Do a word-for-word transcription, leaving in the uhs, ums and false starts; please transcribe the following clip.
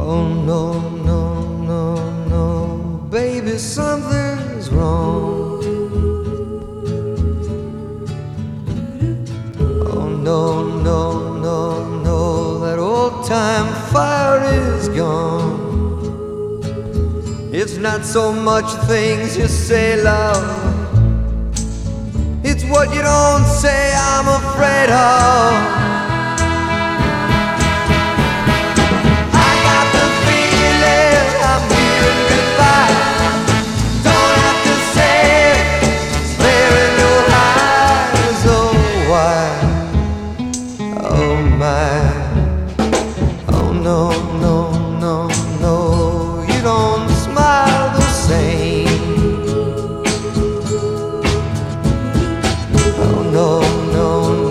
Oh no, no, no, no, baby, something's wrong. Oh no, no, no, no, that old time fire is gone. It's not so much things you say, love, it's what you don't say I'm afraid of.